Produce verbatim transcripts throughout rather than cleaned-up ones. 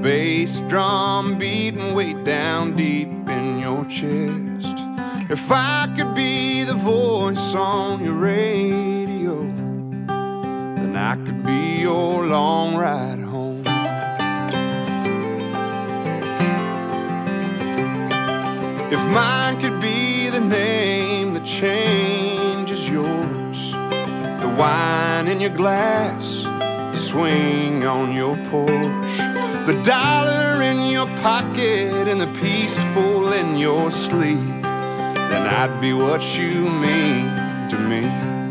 bass drum beating way down deep in your chest. If I could be the voice on your radio, then I could be your long ride home. If mine could be the name that changes yours, the wine in your glass, the swing on your porch, the dollar in your pocket and the peaceful in your sleep, then I'd be what you mean to me.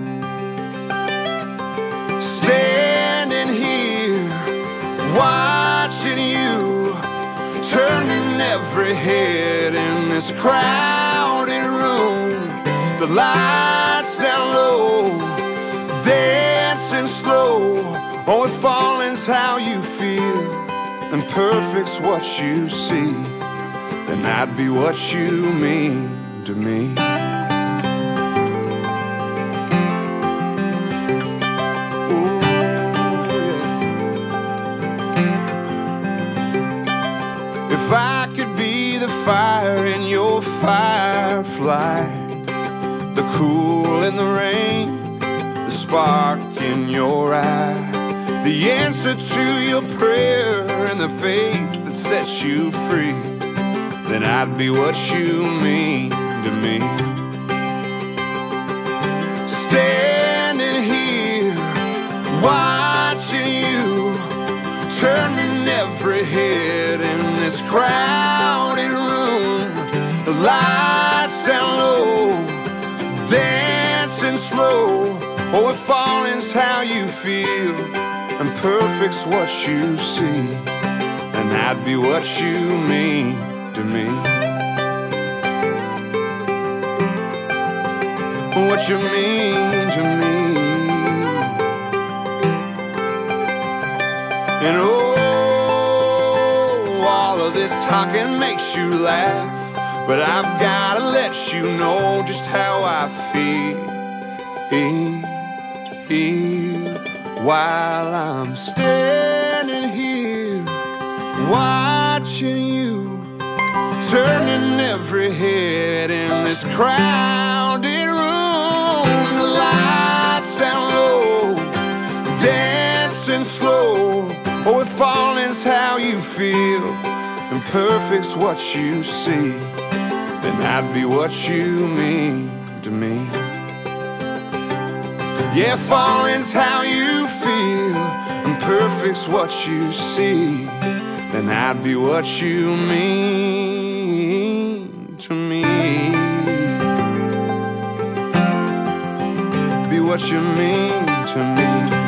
Standing here, watching you, turning every head in this crowded room. The lights down low, dancing slow. Oh, if falling's how you feel and perfect's what you see, then I'd be what you mean to me. Ooh, yeah. If I could be the fire in your firefly, the cool in the rain, the spark in your eye, the answer to your prayer and the faith that sets you free, then I'd be what you mean to me. Standing here, watching you, turning every head in this crowded room. The lights down low, dancing slow. Oh, if falling's how you feel and perfect's what you see, then I'd be what you mean to me. What you mean to me. And oh, all of this talking makes you laugh, but I've gotta let you know just how I feel, feel while I'm standing here watching you, turning every head in this crowded room. The lights down low, dancing slow. Oh, if falling's how you feel and perfect's what you see, then I'd be what you mean to me. Yeah, falling's how you feel and perfect's what you see, then I'd be what you mean to me. Be what you mean to me.